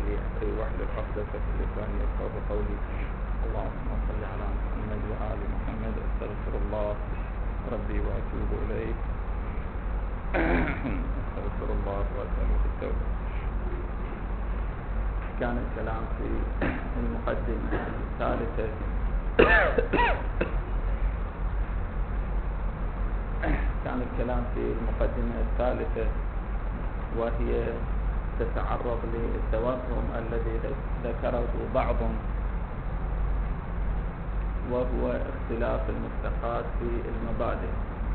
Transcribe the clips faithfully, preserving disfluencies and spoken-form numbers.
لي أمري واحلل عقدة من لساني يفقهوا قولي. اللهم صل على محمد وآل محمد. أستغفر الله ربي وأتوب إليه. أستغفر الله وأسأله التوبة. كان الكلام في المقدمة الثالثة كان الكلام في المقدمة الثالثة وهي تتعرض للتوهم الذي ذكره بعضهم، وهو اختلاف المشتقات في المبادئ.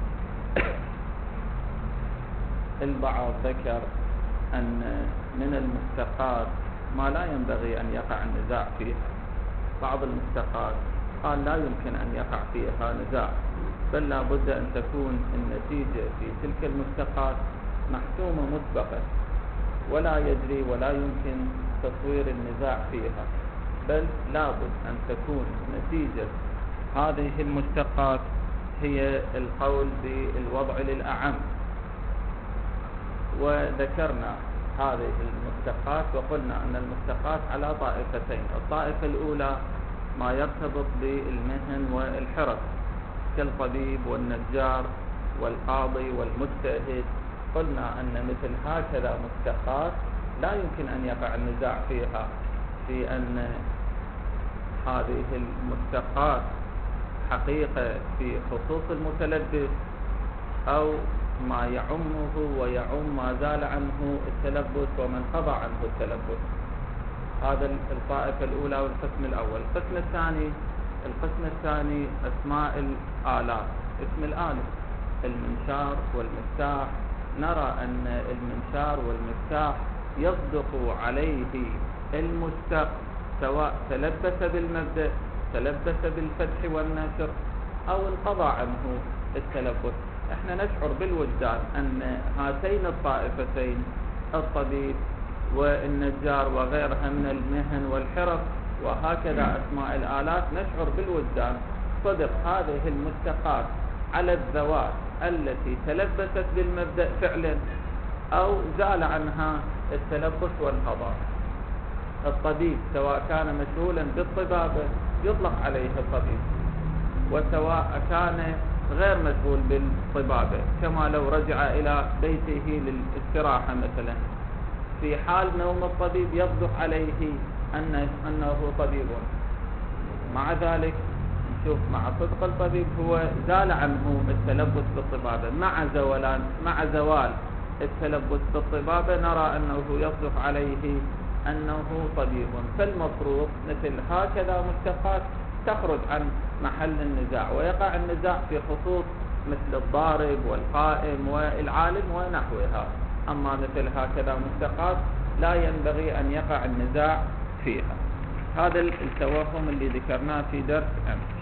البعض ذكر أن من المشتقات ما لا ينبغي أن يقع النزاع فيها. بعض المشتقات قال لا يمكن أن يقع فيها نزاع، بل لا بد أن تكون النتيجة في تلك المشتقات محسومة مسبقا، ولا يجري ولا يمكن تصوير النزاع فيها، بل لا بد أن تكون نتيجة هذه المشتقات هي القول بالوضع للأعم. وذكرنا هذه المشتقات وقلنا أن المشتقات على طائفتين. الطائفة الأولى ما يرتبط بالمهن والحرف كالطبيب والنجار والقاضي والمجتهد. قلنا أن مثل هكذا مشتقات لا يمكن أن يقع النزاع فيها، في أن هذه المشتقات حقيقة في خصوص المتلبس أو ما يعمه ويعم ما زال عنه التلبس ومن قضى عنه التلبس. هذا الطائفة الأولى والقسم الأول. القسم الثاني القسم الثاني أسماء الآلات. اسم الآلة المنشار والمفتاح، نرى أن المنشار والمفتاح يصدق عليه المشتق سواء تلبس بالمبدأ، تلبس بالفتح والنشر، أو انقضى عنه التلبس. احنا نشعر بالوجدان أن هاتين الطائفتين الطبيب والنجار وغيرها من المهن والحرف وهكذا أسماء الآلات، نشعر بالوجدان صدق هذه المشتقات على الذوات التي تلبست بالمبدأ فعلا أو زال عنها التلبس والقضاء. الطبيب سواء كان مشغولا بالطبابة يطلق عليه الطبيب، وسواء كان غير مشغول بالطبابة كما لو رجع إلى بيته للاستراحة مثلا، في حال نوم الطبيب يصدق عليه أنه, أنه طبيب. مع ذلك نشوف مع صدق الطبيب هو زال عنه التلبس بالطبابة، مع زوال مع زوال التلبس بالطبابة نرى أنه يصدق عليه أنه طبيب. فالمفروض مثل هكذا مشتقات تخرج عن محل النزاع، ويقع النزاع في خصوص مثل الضارب والقائم والعالم ونحوها. أما مثل هكذا مشتقات لا ينبغي أن يقع النزاع فيها. هذا التوهم اللي ذكرناه في درس أمس.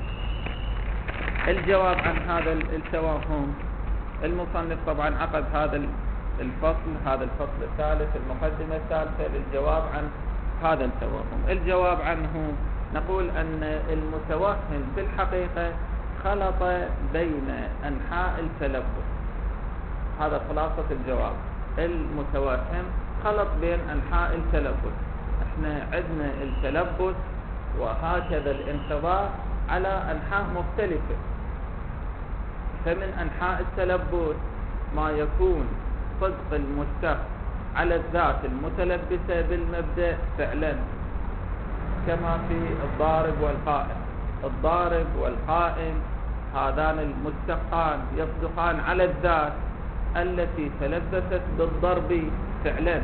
الجواب عن هذا التوهم، المصنف طبعا عقد هذا الفصل هذا الفصل الثالث المقدمة الثالثة للجواب عن هذا التوهم. الجواب عنه نقول أن المتوهم في الحقيقة خلط بين أنحاء التلبس. هذا خلاصة الجواب. المتوهم خلط بين أنحاء التلبس. احنا عندنا التلبس وهكذا الانقضاء على أنحاء مختلفة. فمن أنحاء التلبس ما يكون صدق المشتق على الذات المتلبسة بالمبدأ فعلا، كما في الضارب والقائم. الضارب والقائم هذان المشتقان يصدقان على الذات التي تلبست بالضرب فعلا.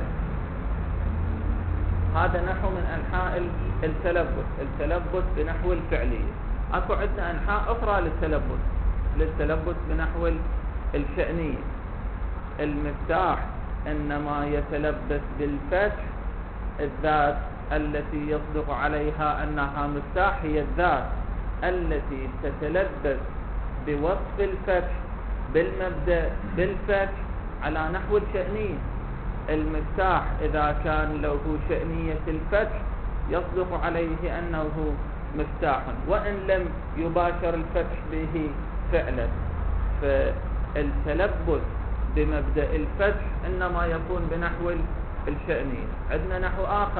هذا نحو من أنحاء التلبس، التلبس بنحو الفعلية. أكو عندنا أنحاء أخرى للتلبس للتلبس بنحو الشأنية. المفتاح إنما يتلبس بالفتح، الذات التي يصدق عليها أنها مفتاح هي الذات التي تتلبس بوصف الفتح بالمبدأ بالفتح على نحو الشأنية. المفتاح إذا كان له شأنية الفتح يصدق عليه أنه مفتاح وإن لم يباشر الفتح به فعلا. فالتلبس بمبدأ الفتح إنما يكون بنحو الشأنية. عندنا نحو آخر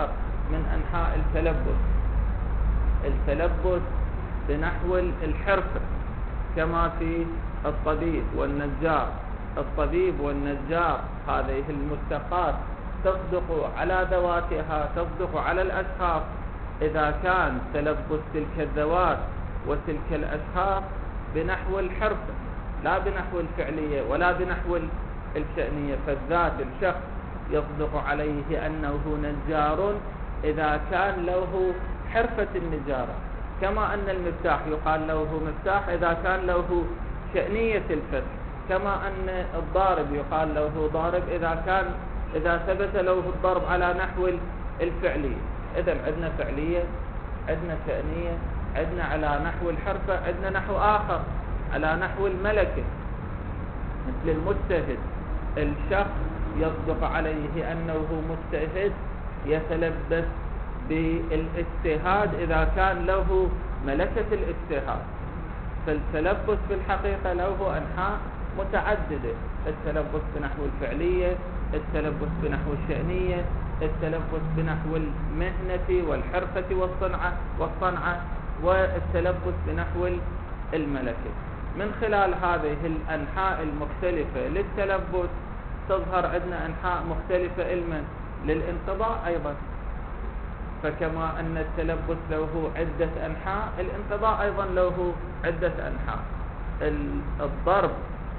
من أنحاء التلبس، التلبس بنحو الحرفة كما في الطبيب والنجار. الطبيب والنجار هذه المشتقات تصدق على ذواتها، تصدق على الأشخاص إذا كان تلبس تلك الذوات وتلك الأشخاص بنحو الحرفة لا بنحو الفعلية ولا بنحو الشأنية. فالذات الشخص يصدق عليه أنه نجار إذا كان له حرفة النجارة، كما أن المفتاح يقال له مفتاح إذا كان له شأنية الفتح، كما أن الضارب يقال له ضارب إذا كان إذا ثبت له الضرب على نحو الفعلية. إذن عندنا فعلية، عندنا شأنية، عندنا على نحو الحرفة، عندنا نحو آخر على نحو الملكة مثل المجتهد. الشخص يصدق عليه أنه مجتهد يتلبس بالاجتهاد إذا كان له ملكة الاجتهاد. فالتلبس في الحقيقة له أنحاء متعددة، التلبس بنحو الفعلية، التلبس بنحو الشأنية، التلبس بنحو المهنة والحرفة والصنعة والصنعة والتلبس بنحو الملكة. من خلال هذه الأنحاء المختلفة للتلبس تظهر عندنا أنحاء مختلفة علما للانقضاء أيضا. فكما أن التلبس له عدة أنحاء، الانقضاء أيضا له عدة أنحاء. الضرب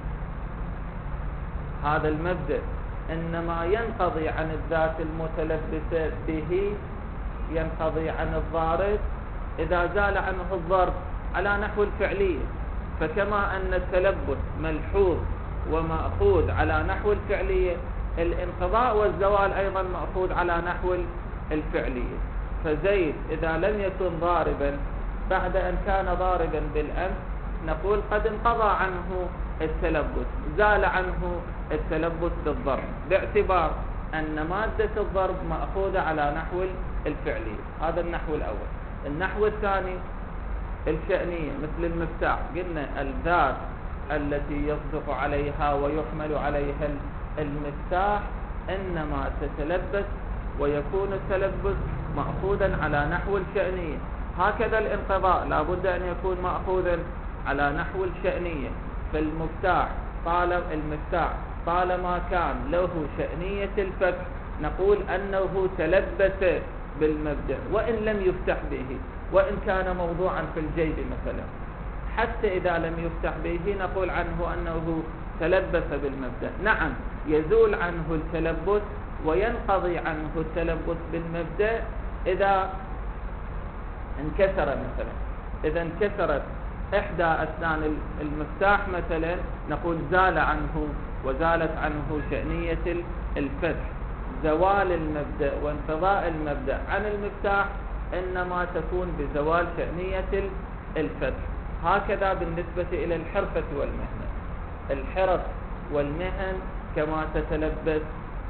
هذا المبدأ إنما ينقضي عن الذات المتلبسة به، ينقضي عن الضارب إذا زال عنه الضرب على نحو الفعلية. فكما أن التلبس ملحوظ ومأخوذ على نحو الفعلية، الانقضاء والزوال أيضا مأخوذ على نحو الفعلية. فزيد إذا لم يكن ضاربا بعد أن كان ضاربا بالأمس نقول قد انقضى عنه التلبس، زال عنه التلبس بالضرب، باعتبار أن مادة الضرب مأخوذة على نحو الفعلية. هذا النحو الأول. النحو الثاني الشأنية مثل المفتاح، قلنا الذات التي يصدق عليها ويحمل عليها المفتاح إنما تتلبس ويكون التلبس مأخوذا على نحو الشأنية. هكذا الانقضاء لا بد أن يكون مأخوذا على نحو الشأنية. فالمفتاح طالما المفتاح طالما كان له شأنية الفتح نقول أنه تلبس بالمبدأ وإن لم يفتح به، وإن كان موضوعا في الجيب مثلا. حتى إذا لم يفتح به نقول عنه أنه تلبس بالمبدأ. نعم يزول عنه التلبس وينقضي عنه التلبس بالمبدأ إذا انكسر مثلا. إذا انكسرت إحدى أسنان المفتاح مثلا نقول زال عنه وزالت عنه شأنية الفتح. زوال المبدأ وانقضاء المبدأ عن المفتاح إنما تكون بزوال شأنية الفتح. هكذا بالنسبة إلى الحرفة والمهنة. الحرف والمهن كما تتلبس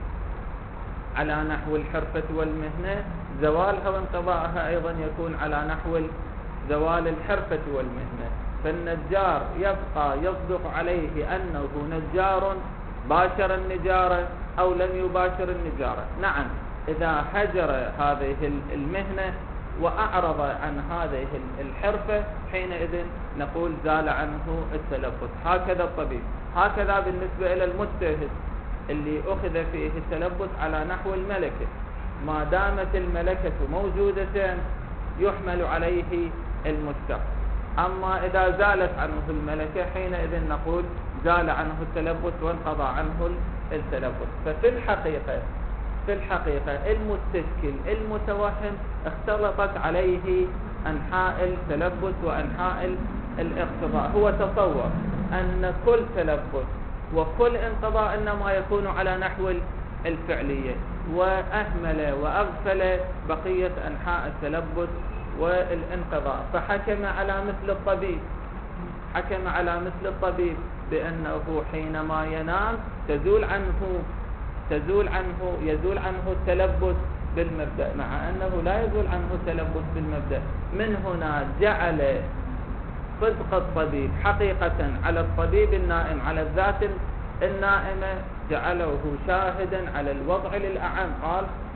على نحو الحرفة والمهنة، زوالها وانقضاءها أيضا يكون على نحو زوال الحرفة والمهنة. فالنجار يبقى يصدق عليه أنه نجار باشر النجارة أو لم يباشر النجارة. نعم إذا هجر هذه المهنة وأعرض عن هذه الحرفة حينئذ نقول زال عنه التلبس. هكذا الطبيب. هكذا بالنسبة إلى المجتهد اللي أخذ فيه التلبس على نحو الملكة، ما دامت الملكة موجودة يحمل عليه المشتق. أما إذا زالت عنه الملكة حينئذ نقول زال عنه التلبس وانقضى عنه التلبس. ففي الحقيقة في الحقيقة المستشكل المتوهم اختلطت عليه أنحاء التلبس وأنحاء الاقتضاء. هو تصور أن كل تلبس وكل انقضاء إنما يكون على نحو الفعلية، وأهمل وأغفل بقية أنحاء التلبس والانقضاء. فحكم على مثل الطبيب حكم على مثل الطبيب بأنه حينما ينام تزول عنه تزول عنه يزول عنه التلبس بالمبدأ، مع أنه لا يزول عنه التلبس بالمبدأ. من هنا جعل صدق الطبيب حقيقة على الطبيب النائم على الذات النائمة، جعله شاهدا على الوضع للأعم. قال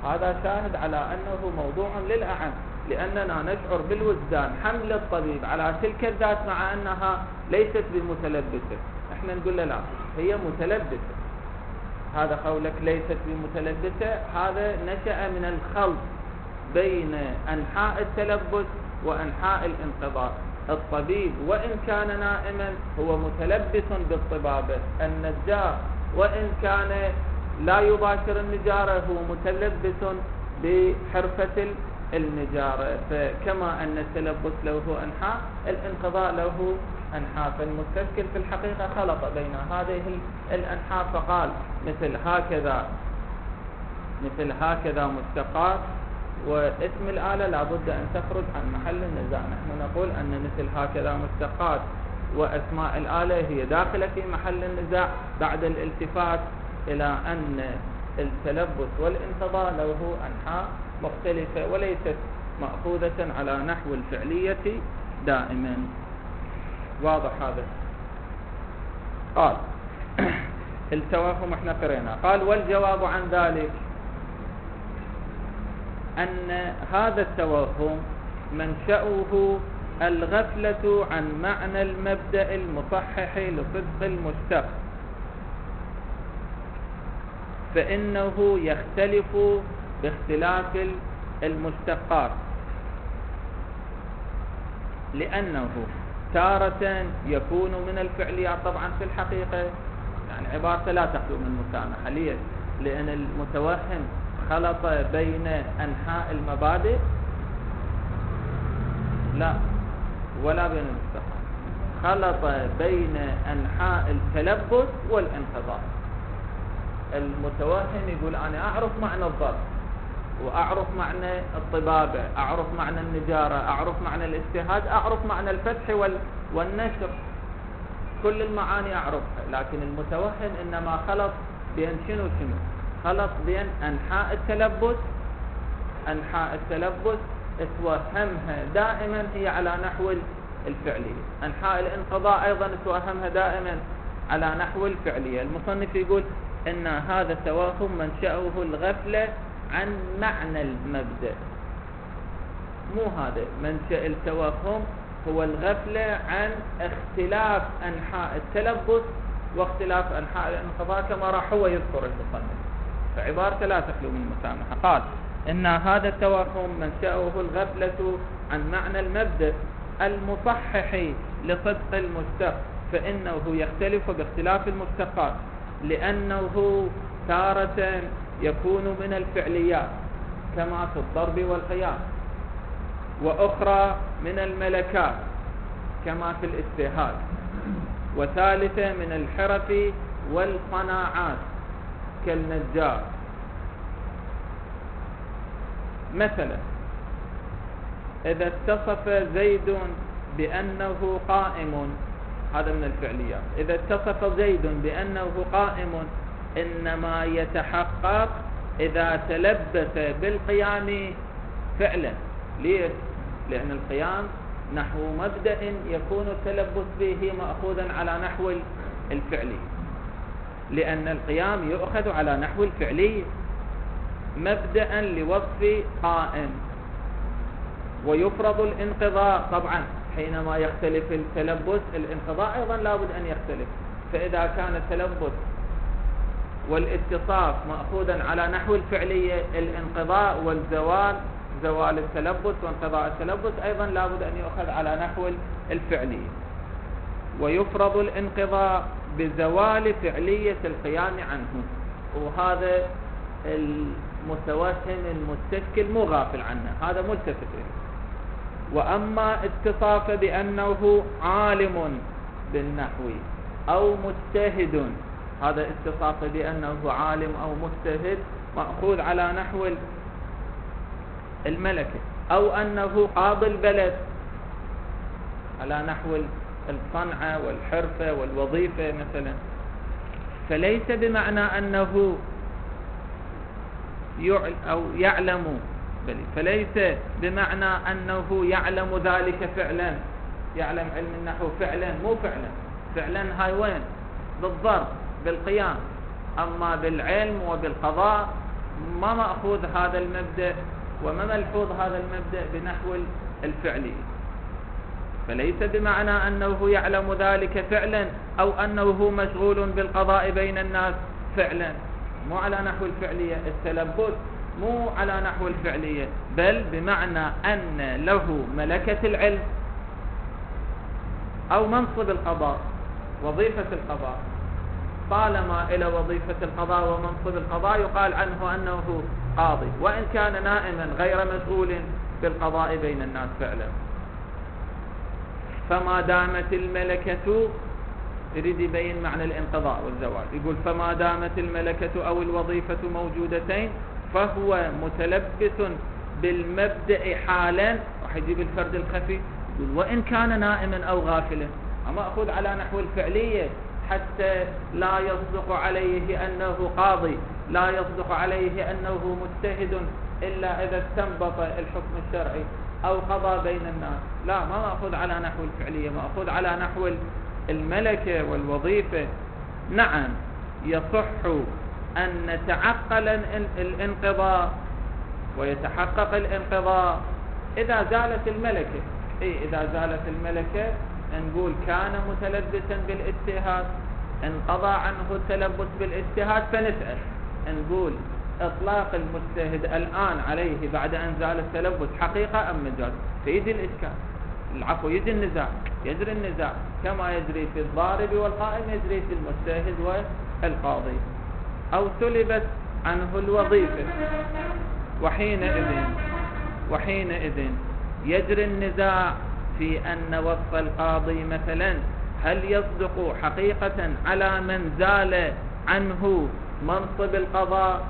هذا شاهد على أنه موضوع للأعم، لأننا نشعر بالوجدان حمل الطبيب على تلك الذات مع أنها ليست بمتلبسة. احنا نقول له لا، هي متلبسة. هذا قولك ليست بمتلبسة، هذا نشأ من الخلط بين أنحاء التلبس وأنحاء الانقضاء. الطبيب وإن كان نائما هو متلبس بالطبابة، النجار وإن كان لا يباشر النجارة هو متلبس بحرفة النجارة. فكما أن التلبس له أنحاء، الانقضاء له أنحاء. فالمستشكل في الحقيقة خلط بين هذه الأنحاء فقال مثل هكذا مثل هكذا مشتقات، واسم الآلة لابد أن تخرج عن محل النزاع. نحن نقول أن مثل هكذا مشتقات وأسماء الآلة هي داخلة في محل النزاع بعد الالتفات إلى أن التلبس والانقضاء له أنحاء مختلفة وليست مأخوذة على نحو الفعلية دائما. واضح هذا؟ قال التوهم احنا قرينا. قال والجواب عن ذلك أن هذا التوهم منشأه الغفلة عن معنى المبدأ المصحح لصدق المشتق، فإنه يختلف باختلاف المشتقات، لأنه تارة يكون من الفعليات. طبعا في الحقيقة يعني عبارة لا تخلو من مسامحة. ليش؟ لأن المتوهم خلط بين أنحاء المبادئ لا ولا بين المشتقات، خلط بين أنحاء التلبس والانقضاء. المتوهم يقول أنا أعرف معنى الضرب، وأعرف معنى الطبابة، أعرف معنى النجارة، أعرف معنى الاجتهاد، أعرف معنى الفتح والنشر، كل المعاني أعرفها. لكن المتوهم إنما خلط بين شنو شنو خلط بين أنحاء التلبس أنحاء التلبس اتوهمها دائما هي على نحو الفعلية، أنحاء الانقضاء أيضا اتوهمها دائما على نحو الفعلية. المصنف يقول إن هذا التوهم منشأه الغفلة عن معنى المبدأ. مو هذا منشأ التوهم، هو الغفلة عن اختلاف أنحاء التلبس واختلاف أنحاء الانقضاء كما راح هو يذكر المصنف. فعبارة لا تخلو من مسامحة. قال إن هذا التوهم منشأه الغفلة عن معنى المبدأ المصحح لصدق المشتق، فإنه يختلف باختلاف المشتقات، لأنه تارة يكون من الفعليات كما في الضرب والقيام، وأخرى من الملكات كما في الاجتهاد، وثالثة من الحرف والصناعات كالنجار. مثلا إذا اتصف زيد بأنه قائم، هذا من الفعليات، إذا اتصف زيد بأنه قائم إنما يتحقق إذا تلبس بالقيام فعلا. ليش؟ لأن القيام نحو مبدأ يكون التلبس به مأخوذا على نحو الفعلي، لأن القيام يؤخذ على نحو الفعلي مبدأ لوصف قائم. ويفرض الانقضاء طبعا حينما يختلف التلبس، الانقضاء أيضا لابد أن يختلف. فإذا كان التلبس والاتصاف مأخوذا على نحو الفعلية، الانقضاء والزوال، زوال التلبس وانقضاء التلبس أيضا لابد أن يؤخذ على نحو الفعلية. ويفرض الانقضاء بزوال فعلية القيام عنه، وهذا المتوهم المستشكل مو غافل عنه، هذا ملتفت إليه. وأما اتصاف بأنه عالم بالنحو أو مجتهد، هذا اتصاف بأنه عالم أو مجتهد مأخوذ على نحو الملكة، أو أنه قاضي البلد على نحو الصنعة والحرفة والوظيفة مثلا، فليس بمعنى أنه أو يعلم بل فليس بمعنى أنه يعلم ذلك فعلا، يعلم علم النحو فعلا، مو فعلا. فعلا هاي وين؟ بالضرب بالقيام. أما بالعلم وبالقضاء ما مأخوذ هذا المبدأ وما ملحوظ هذا المبدأ بنحو الفعلية، فليس بمعنى أنه يعلم ذلك فعلا أو أنه مشغول بالقضاء بين الناس فعلا، مو على نحو الفعلية. التلبس مو على نحو الفعلية، بل بمعنى أن له ملكة العلم أو منصب القضاء، وظيفة القضاء. طالما إلى وظيفة القضاء ومنصب القضاء يقال عنه أنه قاضي، وإن كان نائما غير مشغول بالقضاء بين الناس فعلا. فما دامت الملكة، يريد يبين معنى الانقضاء والزوال، يقول فما دامت الملكة أو الوظيفة موجودتين فهو متلبس بالمبدأ حالا. راح يجيب الفرد الخفي، يقول وإن كان نائما أو غافلا، أما أخذ على نحو الفعلية حتى لا يصدق عليه أنه قاضي، لا يصدق عليه أنه مجتهد إلا إذا استنبط الحكم الشرعي أو قضى بين الناس. لا، ما مأخذ على نحو الفعلية، مأخذ على نحو الملكة والوظيفة. نعم، يصح أن نتعقل الانقضاء ويتحقق الانقضاء إذا زالت الملكة. إيه، إذا زالت الملكة نقول كان متلبسا بالاجتهاد، انقضى عنه التلبس بالاجتهاد، فنسأل نقول إطلاق المجتهد الآن عليه بعد أن زال التلبس حقيقة أم مجاز؟ فيجي الإشكال، العفو، يجي النزاع، يجري النزاع كما يجري في الضارب والقائم يجري في المجتهد والقاضي. أو سلبت عنه الوظيفة، وحينئذ وحينئذ يجري النزاع في أن وصف القاضي مثلا هل يصدق حقيقة على من زال عنه منصب القضاء،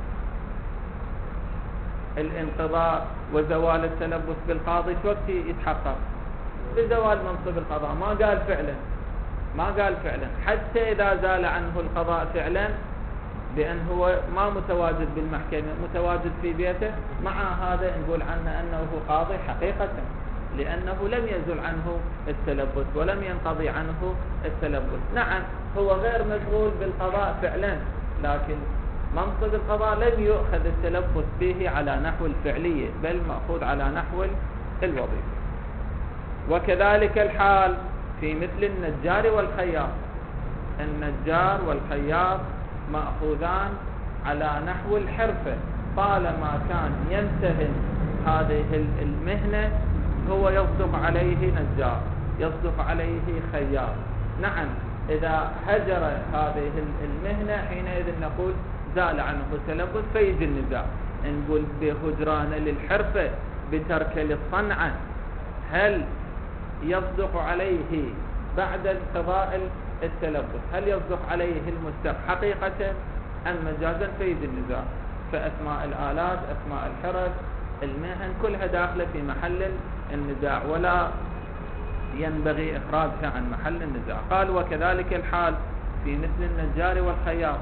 الانقضاء وزوال التلبس بالقاضي، شو وقت يتحقق؟ بزوال منصب القضاء. ما قال فعلا، ما قال فعلا، حتى إذا زال عنه القضاء فعلا بأن هو ما متواجد بالمحكمة، متواجد في بيته، مع هذا نقول عنه أنه قاضي حقيقة، لأنه لم يزل عنه التلبس ولم ينقضي عنه التلبس. نعم، هو غير مشغول بالقضاء فعلا، لكن منصب القضاء لم يؤخذ التلبس به على نحو الفعلية، بل مأخوذ على نحو الوظيفة. وكذلك الحال في مثل النجار والخياط. النجار والخياط مأخوذان على نحو الحرفة، طالما كان يمتهن هذه المهنة هو يصدق عليه نجار، يصدق عليه خياط. نعم، إذا هجر هذه المهنة حينئذ نقول زال عنه التلبس، فيجي النزاع، نقول بهجران للحرفة بترك للصنعة، هل يصدق عليه بعد انقضاء التلبس، هل يصدق عليه المستق حقيقة أم مجازا؟ فيجي النزاع. فأسماء الآلات، أسماء الحرف، المهن كلها داخلة في محل النزاع، ولا ينبغي إخراجها عن محل النزاع. قال وكذلك الحال في مثل النجار والخياط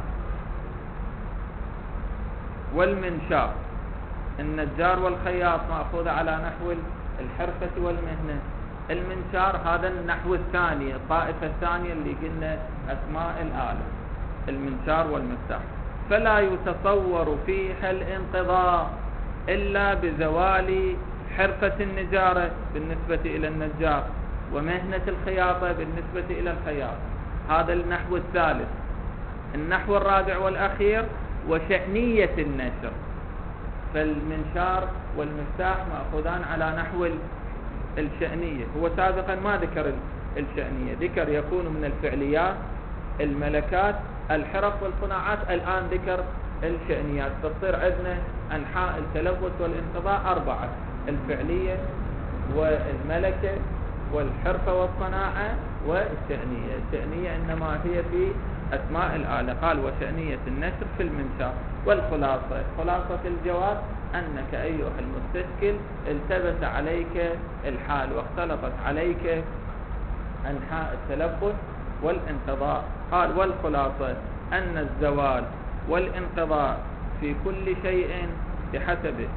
والمنشار. النجار والخياط مأخوذ على نحو الحرفة والمهنة. المنشار هذا النحو الثاني، الطائفة الثانية اللي قلنا أسماء الآلة، المنشار والمفتاح. فلا يتصور فيها الانقضاء إلا بزوال حرفة النجارة بالنسبة إلى النجار، ومهنة الخياطة بالنسبة إلى الخياط. هذا النحو الثالث. النحو الرابع والأخير وشأنية النشر. فالمنشار والمفتاح مأخوذان على نحو الشأنية. هو سابقا ما ذكر الشأنية، ذكر يكون من الفعليات، الملكات، الحرف والصناعات، الآن ذكر الشأنيات. فتصير عندنا أنحاء التلبس والانقضاء أربعة: الفعلية والملكة والحرفة والصناعة والشأنية. الشأنية إنما هي في أسماء الآلة. قال وشأنية النشر في المنشار. والخلاصة، خلاصة الجواب أنك أيها المستشكل التبس عليك الحال واختلطت عليك أنحاء التلبس والانقضاء. قال والخلاصة أن الزوال والانقضاء في كل شيء بحسبه.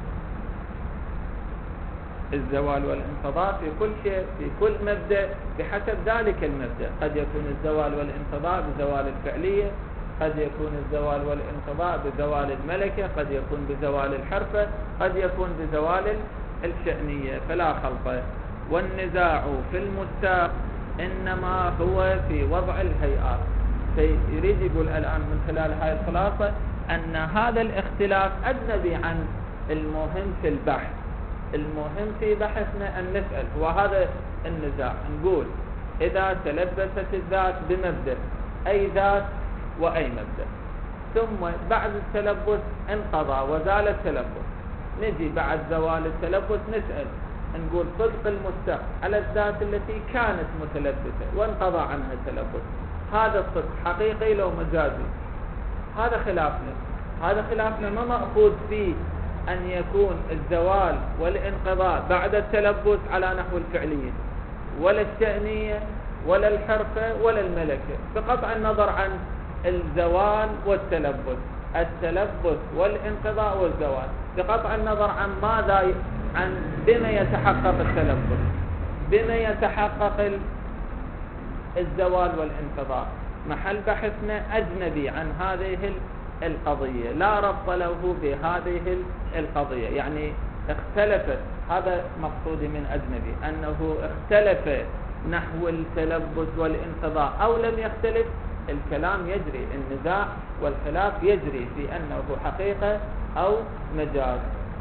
الزوال والانقضاء في كل شيء، في كل مبدأ بحسب ذلك المبدأ. قد يكون الزوال والانقضاء بزوال الفعلية، قد يكون الزوال والانقضاء بزوال الملكة، قد يكون بزوال الحرفة، قد يكون بزوال الشأنية، فلا خلط. والنزاع في المستاق إنما هو في وضع الهيئات. يريد يقول الآن من خلال هذه الخلاصة أن هذا الاختلاف أجنبي عن المهم في البحث. المهم في بحثنا أن نسأل، وهذا النزاع نقول إذا تلبست الذات بمبدأ، أي ذات وأي مبدأ، ثم بعد التلبس انقضى وزال التلبس، نجي بعد زوال التلبس نسأل نقول صدق المستق على الذات التي كانت متلبسة وانقضى عنها التلبس، هذا الصدق حقيقي لو مجازي؟ هذا خلافنا. هذا خلافنا ما مأخوذ فيه أن يكون الزوال والانقضاء بعد التلبس على نحو الفعلية ولا الشأنية ولا الحرفة ولا الملكة، بقطع النظر عن الزوال والتلبس، التلبس والانقضاء والزوال، بقطع النظر عن ماذا، عن بما يتحقق التلبس، بما يتحقق الزوال والانقضاء. محل بحثنا أجنبي عن هذه القضية، لا ربط له بهذه القضية، يعني اختلفت. هذا مقصودي من أجنبي، أنه اختلف نحو التلبس والانقضاء أو لم يختلف، الكلام يجري، النزاع والخلاف يجري في أنه حقيقة أو مجاز.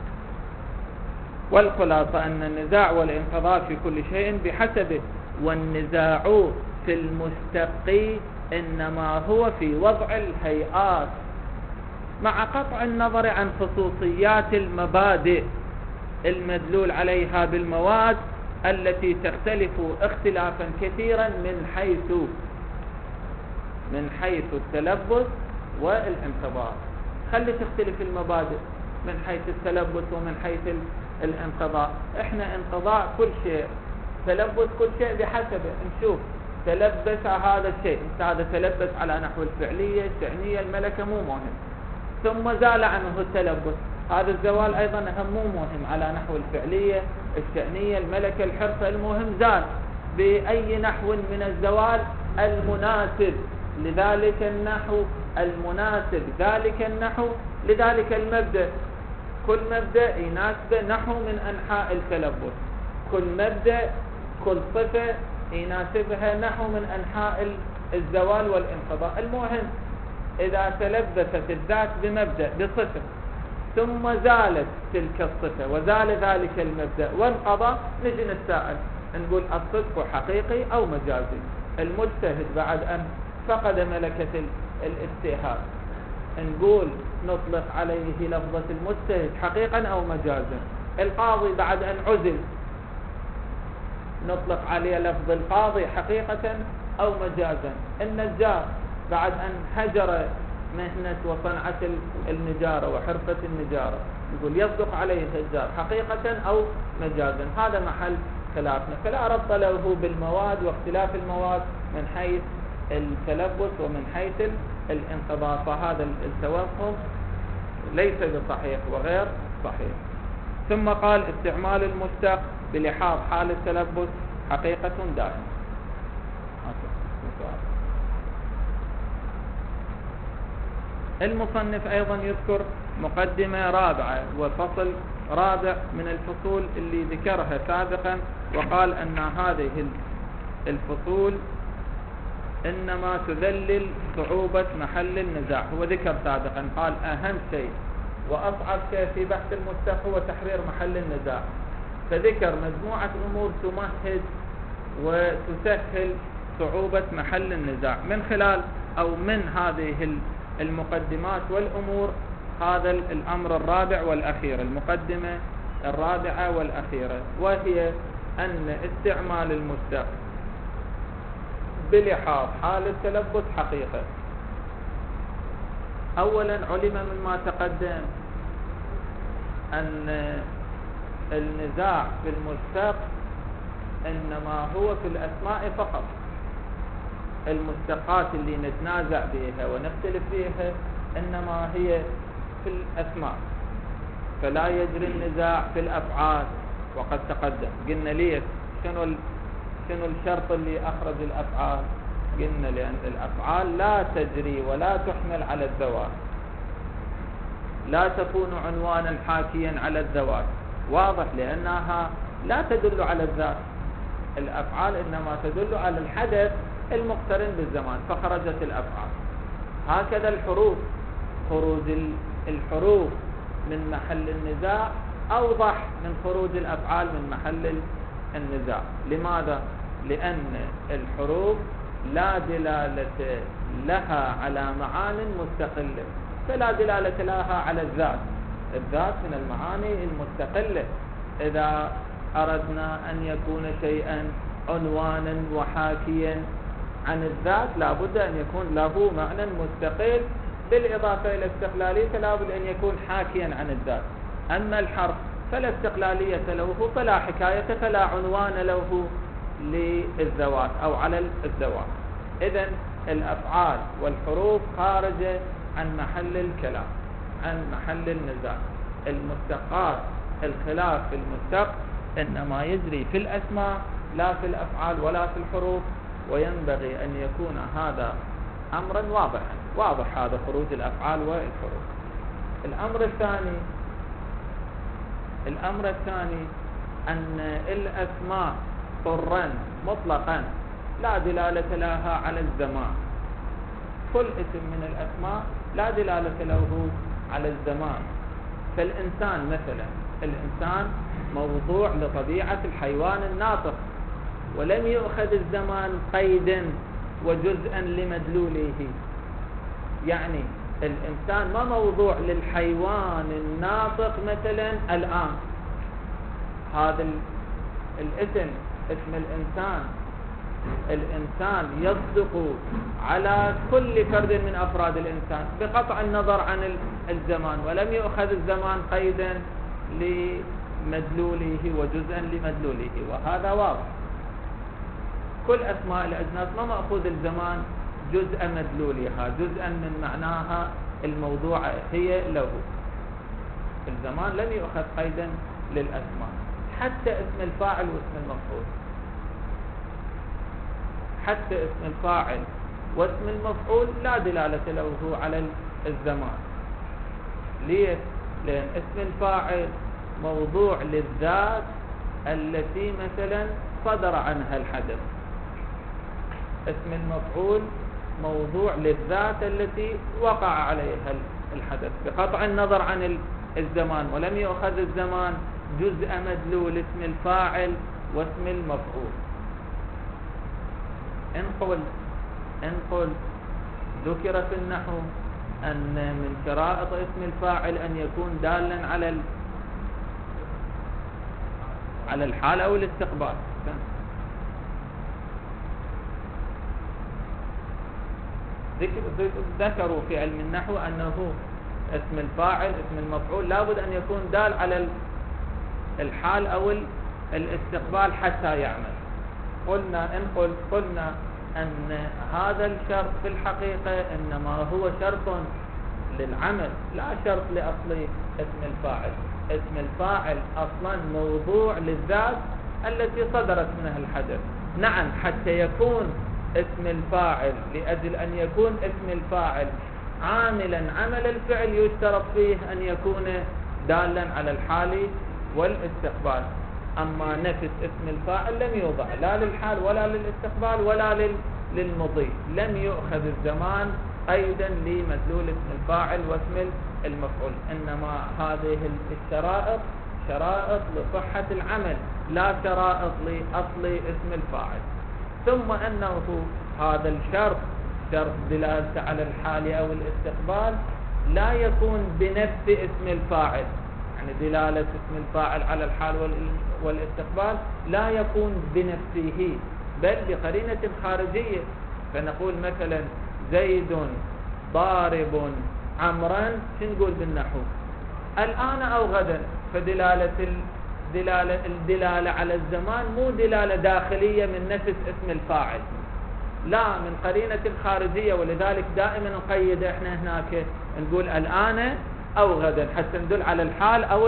والخلاصة أن النزاع والانقضاء في كل شيء بحسبه، والنزاع في المستقي إنما هو في وضع الهيئات، مع قطع النظر عن خصوصيات المبادئ المدلول عليها بالمواد التي تختلف اختلافا كثيرا من حيث من حيث التلبس والانقضاء. خلي تختلف المبادئ من حيث التلبس ومن حيث الانقضاء. احنا انقضاء كل شيء، تلبس كل شيء بحسبه، نشوف تلبس هذا الشيء، هذا تلبس على نحو الفعلية الشأنية الملكة مو مهم، ثم زال عنه التلبس، هذا الزوال أيضا هم مو مهم على نحو الفعلية الشأنية الملكة الحرفة، المهم زال بأي نحو من الزوال المناسب لذلك النحو، المناسب ذلك النحو لذلك المبدأ. كل مبدأ يناسب نحو من أنحاء التلبس، كل مبدأ كل صفة يناسبها نحو من أنحاء الزوال والانقضاء. المهم إذا تلبست الذات بمبدأ بصفة ثم زالت تلك الصفة وزال ذلك المبدأ وانقضى، نجي نتساءل نقول الصدق حقيقي أو مجازي. المجتهد بعد أن فقد ملكة الاجتهاد نقول نطلق عليه لفظة المجتهد حقيقا أو مجازا. القاضي بعد أن عزل نطلق عليه لفظ القاضي حقيقة أو مجازا. النجار بعد أن هجر مهنة وصنعة النجارة وحرفة النجارة نقول يصدق عليه النجار حقيقة أو مجازا. هذا محل خلافنا، فلا ربط له بالمواد واختلاف المواد من حيث التلبس ومن حيث الانقضاء، فهذا التوهم ليس بصحيح وغير صحيح. ثم قال استعمال المشتق بلحاظ حال التلبس حقيقة دائمة. المصنف أيضا يذكر مقدمة رابعة وفصل رابع من الفصول اللي ذكرها سابقا، وقال أن هذه الفصول إنما تذلل صعوبة محل النزاع. هو ذكر سابقا قال أهم شيء وأصعب شيء في بحث المستق هو تحرير محل النزاع، فذكر مجموعة أمور تمهد وتسهل صعوبة محل النزاع من خلال أو من هذه المقدمات والأمور. هذا الأمر الرابع والأخير، المقدمة الرابعة والأخيرة، وهي أن استعمال المشتق بلحاظ حال التلبس حقيقة. أولا علم مما تقدم أن النزاع في المشتق إنما هو في الأسماء فقط. المشتقات اللي نتنازع بها ونختلف فيها إنما هي في الأسماء، فلا يجري النزاع في الأفعال. وقد تقدم قلنا ليه شنو شنو الشرط اللي أخرج الأفعال، قلنا لأن الأفعال لا تجري ولا تحمل على الذوات، لا تكون عنوانا حاكيا على الذوات، واضح، لأنها لا تدل على الذات. الأفعال إنما تدل على الحدث المقترن بالزمان، فخرجت الأفعال. هكذا الحروف، خروج الحروف من محل النزاع أوضح من خروج الأفعال من محل النزاع. لماذا؟ لأن الحروف لا دلالة لها على معان مستقلة، فلا دلالة لها على الذات. الذات من المعاني المستقلة. إذا أردنا أن يكون شيئا عنوانا وحاكيا عن الذات لابد أن يكون له معنى مستقل، بالإضافة إلى استقلالية فلا بد أن يكون حاكيا عن الذات. أما الحرف فلا استقلالية له، فلا حكاية، فلا عنوان له للذوات أو على الذوات. إذن الأفعال والحروف خارجة عن محل الكلام، عن محل النزاع. المستقات، الخلاف في المستق إنما يجري في الأسماء لا في الأفعال ولا في الحروف، وينبغي أن يكون هذا أمرا واضحا. واضح هذا خروج الأفعال والحروف. الأمر الثاني الأمر الثاني أن الأسماء طرا مطلقا لا دلالة لها على الزمان. كل اسم من الأسماء لا دلالة له على الزمان. فالإنسان مثلا، الإنسان موضوع لطبيعة الحيوان الناطق، ولم يؤخذ الزمان قيدا وجزءا لمدلوله. يعني الإنسان ما موضوع للحيوان الناطق مثلا الآن. هذا الاسم، اسم الإنسان، الإنسان يصدق على كل فرد من أفراد الإنسان بقطع النظر عن الزمان، ولم يؤخذ الزمان قيدا لمدلوله وجزءا لمدلوله، وهذا واضح. كل أسماء الأجناس ما مأخوذ الزمان جزء مدلولها، جزءا من معناها الموضوع هي له. الزمان لم يؤخذ قيدا للأسماء. حتى اسم الفاعل واسم المفعول، حتى اسم الفاعل واسم المفعول لا دلالة له على الزمان. ليه؟ لأن اسم الفاعل موضوع للذات التي مثلا صدر عنها الحدث. اسم المفعول موضوع للذات التي وقع عليها الحدث بقطع النظر عن الزمان، ولم يؤخذ الزمان جزء مدلول اسم الفاعل واسم المفعول. انقل انقل ذكر في النحو أن من شرائط اسم الفاعل أن يكون دالا على على الحال أو الاستقبال. ذكروا في علم النحو أنه اسم الفاعل اسم المفعول لابد أن يكون دال على الحال أو الاستقبال حتى يعمل. قلنا انقل قلنا أن هذا الشرط في الحقيقة إنما هو شرط للعمل، لا شرط لأصل اسم الفاعل. اسم الفاعل أصلا موضوع للذات التي صدرت منها الحدث. نعم، حتى يكون اسم الفاعل، لأجل أن يكون اسم الفاعل عاملا عمل الفعل يشترط فيه أن يكون دالا على الحال والاستقبال. أما نفس اسم الفاعل لم يوضع لا للحال ولا للاستقبال ولا للمضي، لم يؤخذ الزمان قيدا لمدلول اسم الفاعل واسم المفعول. إنما هذه الشرائط شرائط لصحة العمل، لا شرائط لأصل اسم الفاعل. ثم أنه هذا الشرط، شرط دلالة على الحال أو الاستقبال، لا يكون بنفس اسم الفاعل. يعني دلالة اسم الفاعل على الحال والاستقبال لا يكون بنفسه، بل بقرينة خارجية. فنقول مثلا زيد ضارب عمرا، شنقول بالنحو؟ الآن أو غدا. فدلالة الدلالة, الدلالة على الزمان مو دلالة داخلية من نفس اسم الفاعل، لا، من قرينة خارجية. ولذلك دائما نقيد احنا هناك نقول الآن أو غدا حتى ندل على الحال أو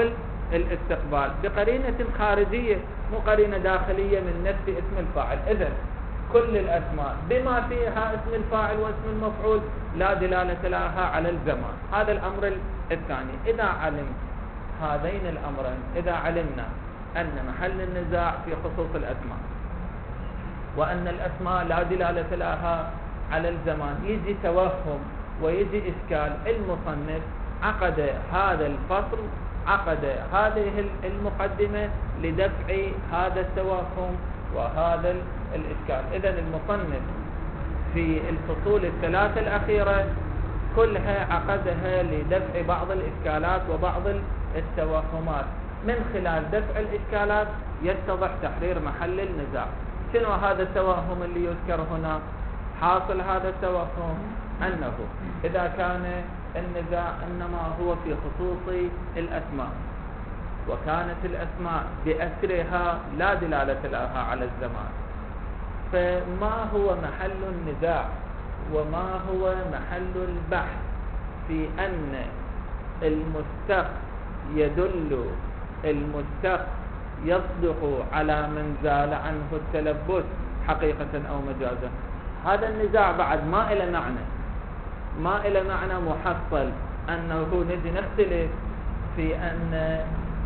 الاستقبال بقرينة خارجية، مو قرينة داخلية من نفس اسم الفاعل. إذن كل الأسماء بما فيها اسم الفاعل واسم المفعول لا دلالة لها على الزمان. هذا الأمر الثاني. إذا علمت هذين الأمرين، إذا علمنا أن محل النزاع في خصوص الأسماء وأن الأسماء لا دلالة لها على الزمان، يجي توهم ويجي إشكال. المصنف عقد هذا الفصل، عقد هذه المقدمة لدفع هذا التوهم وهذا الإشكال. إذن المصنف في الفصول الثلاثة الأخيرة كلها عقدها لدفع بعض الإشكالات وبعض التوهمات. من خلال دفع الإشكالات يتضح تحرير محل النزاع. شنو هذا التوهم اللي يذكر هنا؟ حاصل هذا التوهم أنه إذا كان النزاع إنما هو في خصوص الأسماء، وكانت الأسماء بأسرها لا دلالة لها على الزمان، فما هو محل النزاع وما هو محل البحث في أن المستق يدل المستق يصدق على من زال عنه التلبس حقيقة أو مجازا؟ هذا النزاع بعد ما إلى معنى، ما إلى معنى محصل أنه نجي نختلف في أن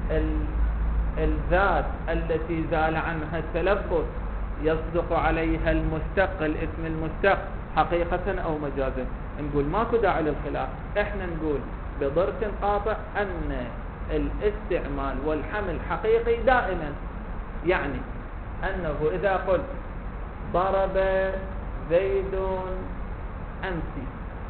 الذات التي زال عنها التلبس يصدق عليها المستق، الاسم المستق حقيقة أو مجازا. نقول ماكو داعي للخلاف، احنا نقول بضرس قاطع أن الاستعمال والحمل حقيقي دائما. يعني أنه إذا قلت ضرب زيد أمس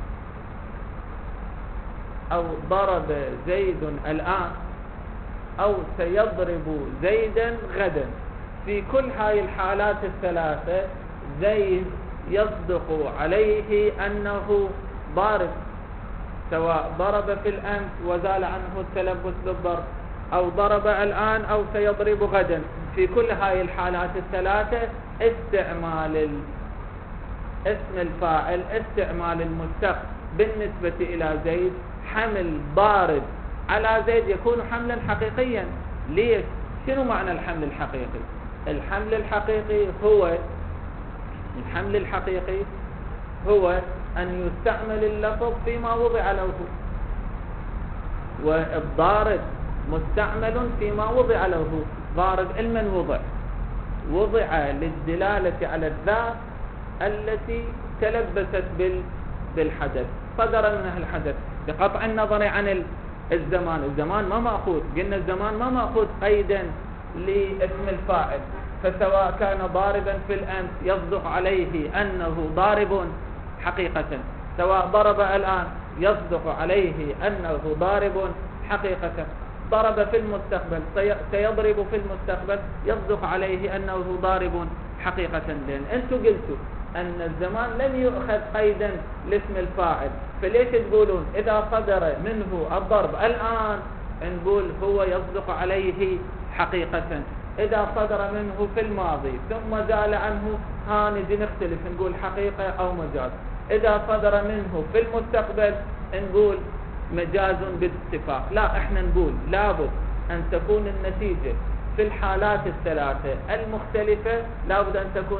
أو ضرب زيد الآن أو سيضرب زيدا غدا، في كل هاي الحالات الثلاثة زيد يصدق عليه أنه ضارب، سواء ضرب في الأمس وزال عنه التلبس بالضرب، أو ضرب الآن، أو سيضرب غدا. في كل هاي الحالات الثلاثة استعمال اسم الفاعل، استعمال المستق بالنسبة إلى زيد، حمل ضارب على زيد يكون حملا حقيقيا. ليش؟ شنو معنى الحمل الحقيقي؟ الحمل الحقيقي هو الحمل الحقيقي هو أن يستعمل اللفظ فيما وضع له، والضارب مستعمل فيما وضع له. ضارب المن وضع وضع للدلالة على الذات التي تلبست بالحدث، صدر منها الحدث بقطع النظر عن الزمان. الزمان ما مأخوذ، قلنا الزمان ما مأخوذ قيدا لاسم الفاعل، فسواء كان ضاربا في الأمس يصدق عليه أنه ضارب حقيقة، سواء ضرب الآن يصدق عليه أنه ضارب حقيقة، ضرب في المستقبل سيضرب في المستقبل يصدق عليه أنه ضارب حقيقة. لأن أنتم قلتوا أن الزمان لم يؤخذ قيدا لاسم الفاعل، فليش تقولون إذا صدر منه الضرب الآن نقول هو يصدق عليه حقيقة، إذا صدر منه في الماضي ثم زال عنه ها نجي نختلف نقول حقيقة أو مجاز، إذا صدر منه في المستقبل نقول مجاز باتفاق. لا، احنا نقول لابد أن تكون النتيجة في الحالات الثلاثة المختلفة، لابد أن تكون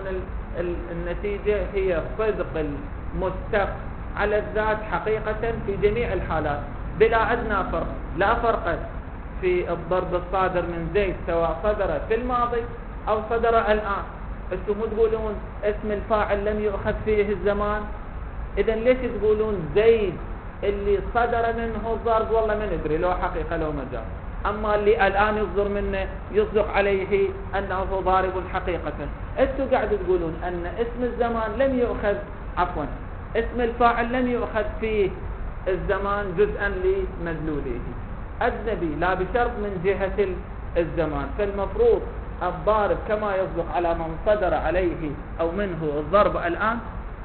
النتيجة هي صدق المستق على الذات حقيقة في جميع الحالات بلا أدنى فرق. لا فرق في الضرب الصادر من زيد سواء صدر في الماضي أو صدر الآن. انتم تقولون اسم الفاعل لم يؤخذ فيه الزمان، إذن ليش تقولون زيد اللي صدر منه الضرب والله ما ندري لو حقيقة لو مجاز، أما اللي الآن يصدر منه يصدق عليه أنه ضارب حقيقة. انتم قاعد تقولون أن اسم الزمان لم يؤخذ، عفوا اسم الفاعل لم يؤخذ فيه الزمان جزءا لمدلوله أجنبي لا بشرط من جهة الزمان، فالمفروض الضارب كما يصدق على من صدر عليه أو منه الضرب الآن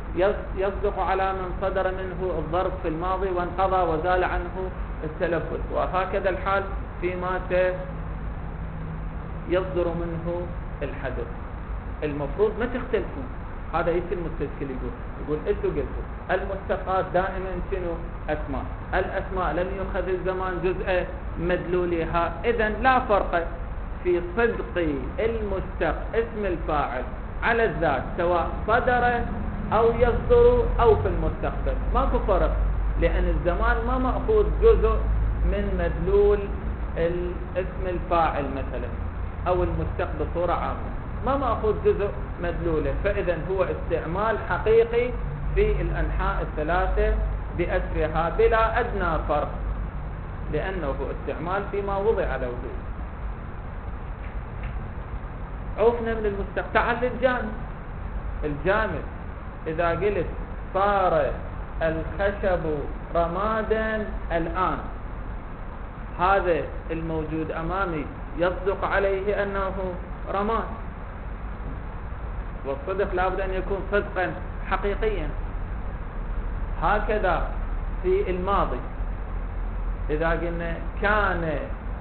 يصدق على من صدر منه الضرب في الماضي وانقضى وزال عنه التلبس، وهكذا الحال فيما يصدر منه الحدث. المفروض ما تختلفون. هذا ايش المستشكل يقول؟ يقول انتوا قلتوا المستقات دائما شنو؟ اسماء، الاسماء لم يؤخذ الزمان جزء مدلولها، اذا لا فرق في صدق المستق اسم الفاعل على الذات سواء صدر أو يصدر أو في المستقبل، ماكو فرق، لأن الزمان ما مأخوذ جزء من مدلول اسم الفاعل مثلا أو المستقبل بصورة عامة، ما مأخوذ جزء مدلوله، فإذا هو استعمال حقيقي في الأنحاء الثلاثة بأسرها بلا أدنى فرق، لأنه استعمال فيما وضع له. عوفنا من المستقبل، تعال للجامد. الجامد إذا قلت صار الخشب رمادا الآن، هذا الموجود أمامي يصدق عليه أنه رماد، والصدق لابد أن يكون صدقا حقيقيا. هكذا في الماضي إذا قلنا كان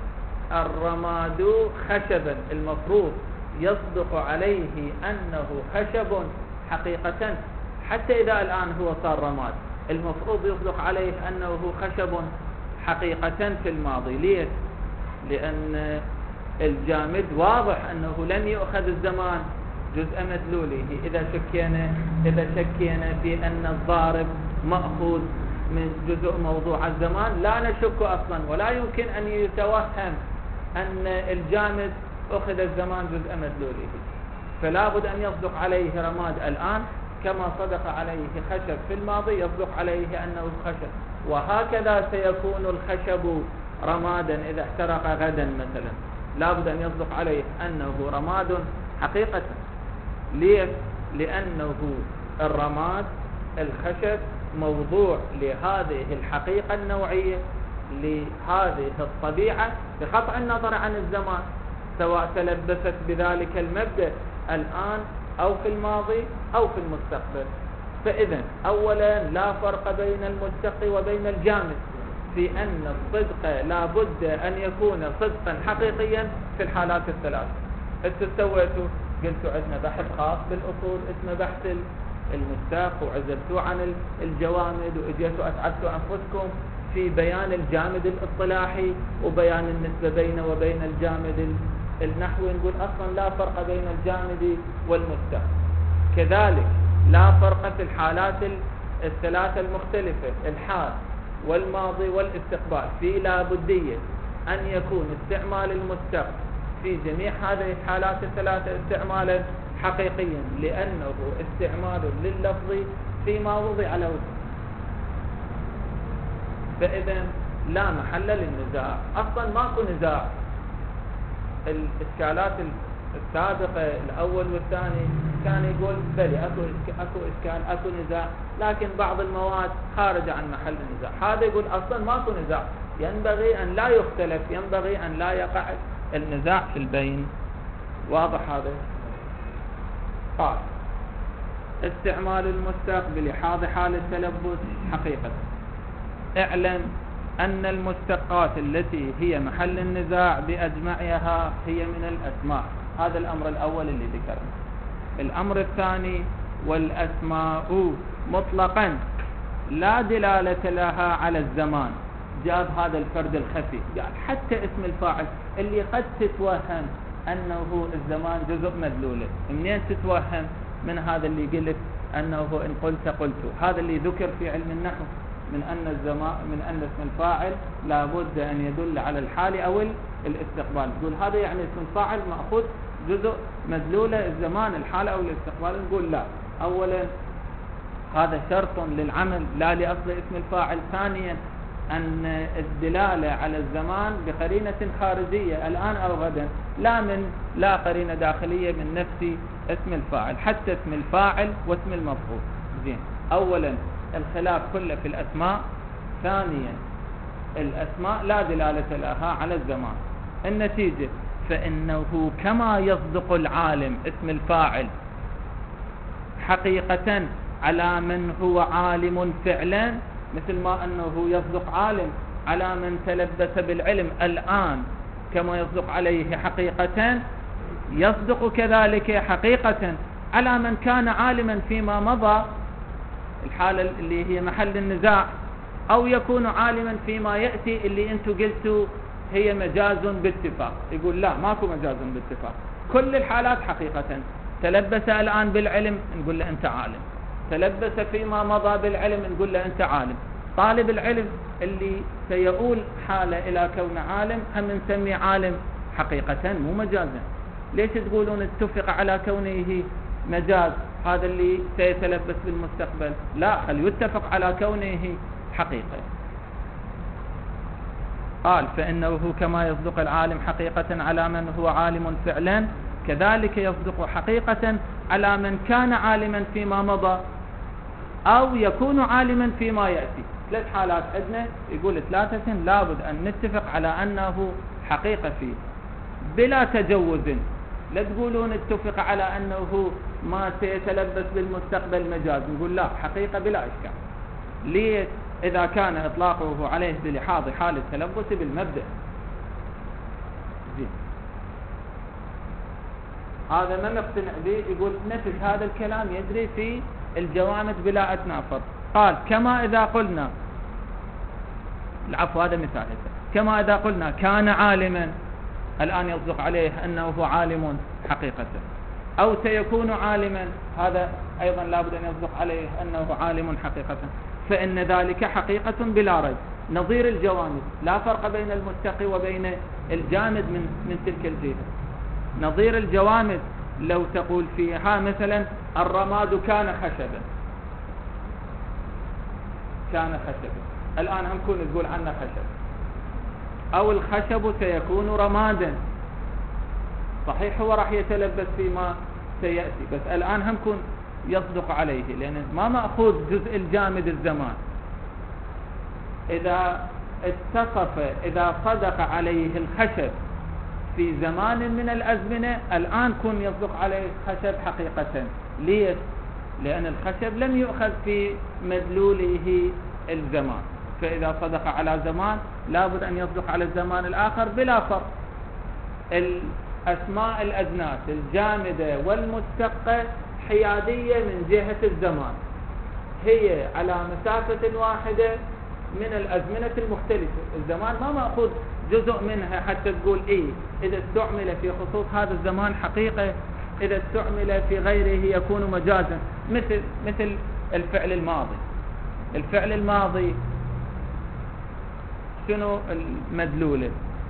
الرماد خشبا، المفروض يصدق عليه أنه خشب حقيقة، حتى إذا الآن هو صار رماد المفروض يصدق عليه أنه خشب حقيقة في الماضي. ليش؟ لأن الجامد واضح أنه لن يؤخذ الزمان جزء مدلوله. إذا شكينا إذا شكينا في أن الضارب مأخوذ من جزء موضوع الزمان لا نشك أصلا، ولا يمكن أن يتوهم أن الجامد أخذ الزمان جزء مدلوله، فلا بد أن يصدق عليه رماد الآن كما صدق عليه خشب في الماضي يصدق عليه أنه خشب. وهكذا سيكون الخشب رمادا إذا احترق غدا مثلا، لا بد أن يصدق عليه أنه رماد حقيقة. ليه؟ لأنه الرماد الخشب موضوع لهذه الحقيقة النوعية، لهذه الطبيعة، بقطع النظر عن الزمان، سواء تلبست بذلك المبدأ الآن أو في الماضي أو في المستقبل. فإذا أولا لا فرق بين المستقي وبين الجامد في أن الصدق لا بد أن يكون صدقا حقيقيا في الحالات الثلاث. استويتوا قلتوا عندنا بحث خاص بالأصول اسمه بحث المستاق، وعزلتوا عن الجوامد، وإجيتوا أتعبتوا أنفسكم في بيان الجامد الاصطلاحي وبيان النسبة بينه وبين الجامد النحوي. نقول أصلا لا فرق بين الجامد والمستاق. كذلك لا فرق في الحالات الثلاثة المختلفة، الحال والماضي والاستقبال، في لا بدية أن يكون استعمال المستق في جميع هذه الحالات الثلاثة استعمالا حقيقيا، لأنه استعمال لللفظ فيما وضع له. فإذا لا محل للنزاع، أصلا ماكو نزاع. الإشكالات السابقة الأول والثاني كان يقول بلي أكو أكو إشكال أكو نزاع، لكن بعض المواد خارجة عن محل النزاع. هذا يقول أصلا ماكو نزاع، ينبغي أن لا يختلف، ينبغي أن لا يقع النزاع في البين. واضح هذا؟ قال استعمال المستق بلحاظ حال التلبس حقيقة. اعلم أن المستقات التي هي محل النزاع بأجمعها هي من الأسماء. هذا الأمر الأول اللي ذكرنا. الأمر الثاني والأسماء مطلقا لا دلالة لها على الزمان. جاب هذا الفرد الخفي، قال حتى اسم الفاعل اللي قد تتوهم أنه الزمان جزء مدلوله. منين تتوهم؟ من هذا اللي قلت أنه إن قلت قلت، هذا اللي ذكر في علم النحو من أن الزمان من أن اسم الفاعل لابد أن يدل على الحال أو الاستقبال. تقول هذا يعني اسم الفاعل مأخوذ جزء مدلوله الزمان الحال أو الاستقبال. نقول لا، أولا هذا شرط للعمل لا لأصل اسم الفاعل. ثانيا أن الدلالة على الزمان بقرينة خارجية الآن أو غدا، لا من لا قرينة داخلية من نفس اسم الفاعل، حتى اسم الفاعل واسم المفعول. زين، أولا الخلاف كله في الأسماء. ثانيا الأسماء لا دلالة لها على الزمان. النتيجة فإنه كما يصدق العالم اسم الفاعل حقيقة على من هو عالم فعلا، مثل ما أنه يصدق عالم على من تلبس بالعلم الآن كما يصدق عليه حقيقة، يصدق كذلك حقيقة على من كان عالما فيما مضى، الحالة اللي هي محل النزاع، أو يكون عالما فيما يأتي اللي أنتم قلتوا هي مجاز باتفاق. يقول لا، ماكو مجاز باتفاق، كل الحالات حقيقة. تلبس الآن بالعلم نقول له أنت عالم، تلبس فيما مضى بالعلم نقول له أنت عالم. طالب العلم اللي سيؤول حاله إلى كون عالم هم نسمي عالم حقيقة مو مجازا. ليش تقولون اتفق على كونه مجاز هذا اللي سيتلبس بالمستقبل؟ لا، خل يتفق على كونه حقيقة. قال فإنه كما يصدق العالم حقيقة على من هو عالم فعلا كذلك يصدق حقيقة على من كان عالما فيما مضى أو يكون عالما فيما يأتي. ثلاث حالات عندنا، يقول ثلاثة لابد أن نتفق على أنه حقيقة فيه بلا تجوز. لا تقولون اتفق على أنه ما سيتلبس بالمستقبل مجاز، نقول لا، حقيقة بلا إشكال. ليه؟ إذا كان إطلاقه عليه بلحاظ حال التلبس بالمبدأ. زين، هذا ما نقتنع به. يقول نفس هذا الكلام يجري في الجوامد بلا أدنى فرق. قال كما إذا قلنا، العفو هذا مثال، كما إذا قلنا كان عالما الآن يصدق عليه أنه عالم حقيقة، أو سيكون عالما هذا أيضا لابد أن يصدق عليه أنه عالم حقيقة، فإن ذلك حقيقة بلا ريب. نظير الجوامد لا فرق بين المستقي وبين الجامد من, من تلك الجهة. نظير الجوامد لو تقول فيها مثلا الرماد كان خشبا، كان خشبا، الآن هم كون تقول عنه خشب، أو الخشب سيكون رمادا، صحيح هو راح يتلبس فيما سيأتي، بس الآن هم كون يصدق عليه لأن ما مأخوذ جزء الجامد الزمان. إذا اتصف إذا صدق عليه الخشب في زمان من الأزمنة الآن كون يصدق عليه خشب حقيقة. ليش؟ لأن الخشب لم يؤخذ في مدلوله الزمان، فإذا صدق على زمان لابد أن يصدق على الزمان الآخر بلا فرق. الأسماء الأجناس الجامدة والمستقة حيادية من جهة الزمان، هي على مسافة واحدة من الأزمنة المختلفة. الزمان ما مأخذ جزء منها حتى تقول إيه إذا استعمل في خصوص هذا الزمان حقيقة، إذا استعمل في غيره يكون مجازا. مثل مثل الفعل الماضي. الفعل الماضي شنو المدلولة؟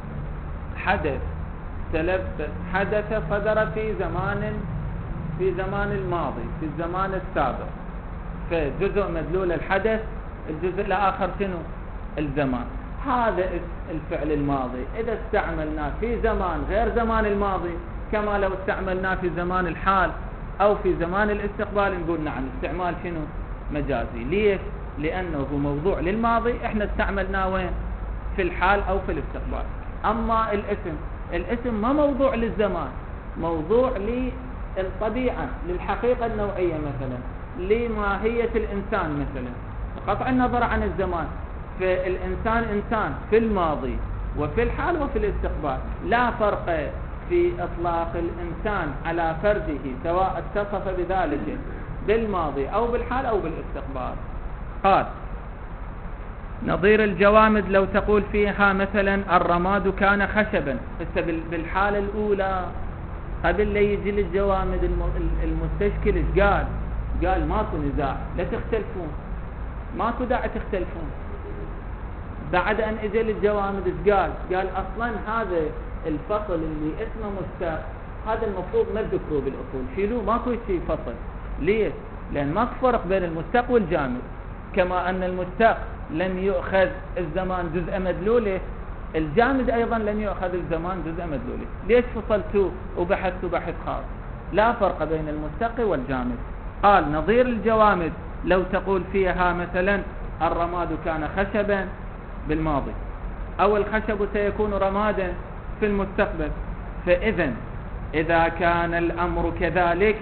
حدث تلبس، حدث صدر في زمان في زمان الماضي، في الزمان السابق، فجزء مدلول الحدث، الجزء الآخر شنو؟ الزمان. هذا الفعل الماضي إذا استعملناه في زمان غير زمان الماضي، كما لو استعملناه في زمان الحال أو في زمان الاستقبال، نقول نعم استعمال شنو؟ مجازي. ليش؟ لأنه موضوع للماضي احنا استعملناه وين؟ في الحال أو في الاستقبال. أما الاسم، الاسم ما موضوع للزمان، موضوع للطبيعة، للحقيقة النوعية، مثلا لماهية الإنسان مثلا، بقطع النظر عن الزمان. فالإنسان إنسان في الماضي وفي الحال وفي الاستقبال، لا فرق في إطلاق الإنسان على فرده سواء اتصف بذلك بالماضي أو بالحال أو بالاستقبال. قال نظير الجوامد لو تقول فيها مثلا الرماد كان خشبا، بس بالحالة الأولى قبل لا يجي للجوامد المستشكل ايش قال؟ قال ماكو نزاع، لا تختلفون، ماكو داعي تختلفون. بعد أن اجى للجوامد ايش قال؟ قال أصلا هذا الفصل اللي اسمه مستق هذا المفروض ما تذكروه بالأصول، شيلوه، ماكو شيء فصل. ليش؟ لأن ماكو فرق بين المستق والجامد. كما أن المستق لم يؤخذ الزمان جزء مدلوله، الجامد أيضا لم يؤخذ الزمان جزء مدلوله. ليش فصلتوه وبحثتوا بحث خاص؟ لا فرق بين المستق والجامد. قال نظير الجوامد لو تقول فيها مثلا الرماد كان خشبا بالماضي، أو الخشب سيكون رمادا في المستقبل، فإذا إذا كان الأمر كذلك،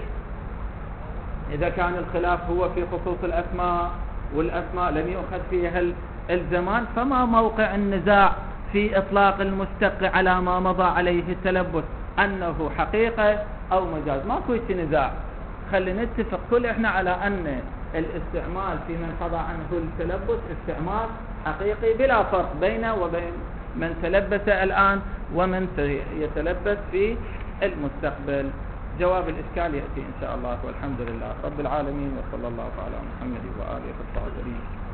إذا كان الخلاف هو في خصوص الأسماء والأسماء لم يؤخذ فيها الزمان، فما موقع النزاع في إطلاق المستق على ما مضى عليه التلبس أنه حقيقة أو مجاز؟ ماكو نزاع. خلينا نتفق كل إحنا على أن الاستعمال في من قضى عنه التلبس استعمال حقيقي بلا فرق بينه وبين من تلبس الآن ومن يتلبس في المستقبل. جواب الإشكال يأتي إن شاء الله، والحمد لله رب العالمين، وصلى الله على محمد وآله الطاهرين.